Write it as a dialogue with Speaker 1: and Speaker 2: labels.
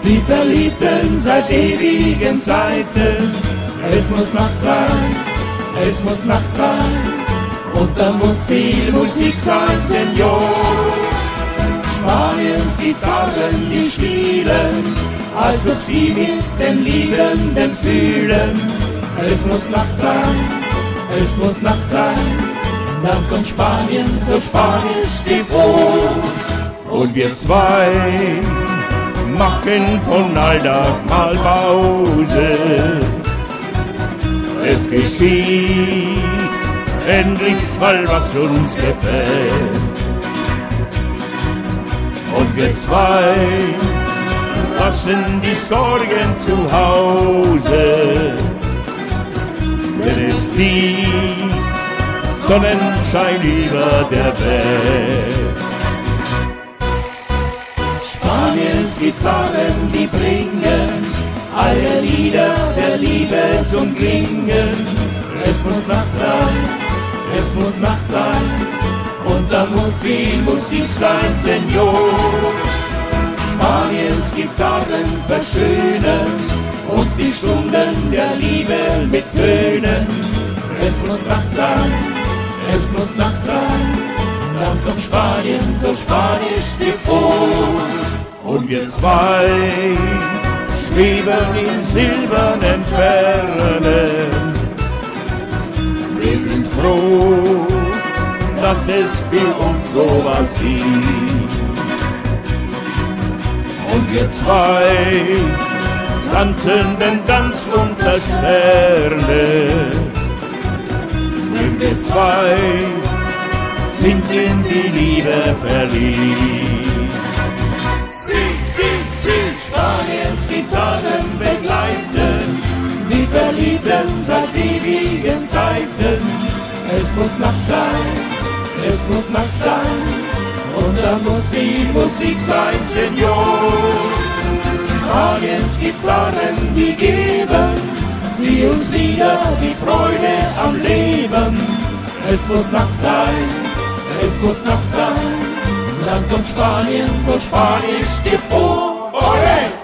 Speaker 1: die Verliebten seit ewigen Zeiten. Es muss Nacht sein, es muss Nacht sein, und da muss viel Musik sein, Senor. Spaniens Gitarren, die spielen, als ob sie mit den Liebenden fühlen. Es muss Nacht sein, es muss Nacht sein, dann kommt Spanien so spanisch TV.
Speaker 2: Und wir zwei machen von Alltag mal Pause. Es geschieht endlich mal, was uns gefällt. Und wir zwei lassen die Sorgen zu Hause, denn es liegt Sonnenschein über der Welt.
Speaker 1: Spaniens Gitarren, die bringen alle Lieder der Liebe zum Klingen. Es muss Nacht sein, es muss Nacht sein, und da muss viel Musik sein, Senor. Spaniens Gitarren verschönen uns die Stunden der Liebe mit Tönen. Es muss Nacht sein, es muss Nacht sein, dann kommt Spanien so spanisch TV.
Speaker 2: Und wir zwei schweben in silbernen Fernen. Wir sind froh, dass es für uns sowas gibt. Und wir zwei tanzen den Tanz unter Sterne. Denn wir zwei sind in die Liebe verliebt.
Speaker 1: Spaniens Gitarren begleiten die Verliebten seit ewigen Zeiten. Es muss Nacht sein, es muss Nacht sein, und da muss viel Musik sein, Senor. Spaniens Gitarren, die geben sie uns wieder die Freude am Leben. Es muss Nacht sein, es muss Nacht sein, dann kommt Spanien so spanisch dir vor. Olé!